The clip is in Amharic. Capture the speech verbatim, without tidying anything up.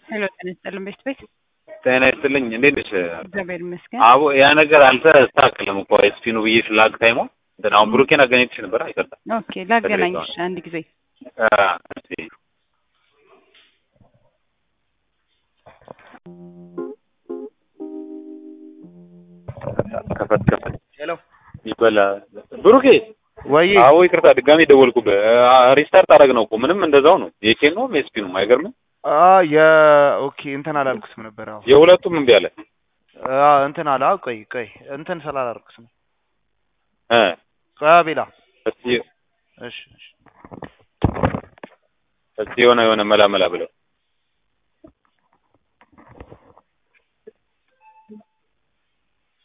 ሄሎ ጤና ይስጥልኝ ቤት ቤት ጤና ይስጥልኝ እንዴት ነሽ? እግዚአብሔር ይመስገን። አዎ ያ ነገር አልተስተካከለም እኮ ኤስፒኑ ብዬሽ ላክ ታይሞ እንትን አሁን ብሩኬን አገናኝተሽ ነበር አይቀርታ ኦኬ ላገናኝሽ አንድ ጊዜ አ እሺ ከፈት ከፈት ሄሎ ይበላ ብሩኬ ወይ አዎ ይቅርታ ድጋሜ ደወልኩብህ ሪስታርት አደረግ ነው እኮ ምንም እንደዛው ነው የኬን ነው ኤስፒኑ አይገርምም አ የ ኦኬ እንትን አላልኩትም ነበር አዎ የሁለቱም እምቢ አለ አ እንትን አላ ቆይ ቆይ እንትን ስላላልኩትም እ ቃቢላ እሺ እሺ እሺ እስቲ የሆነ የሆነ መላ መላ ብለው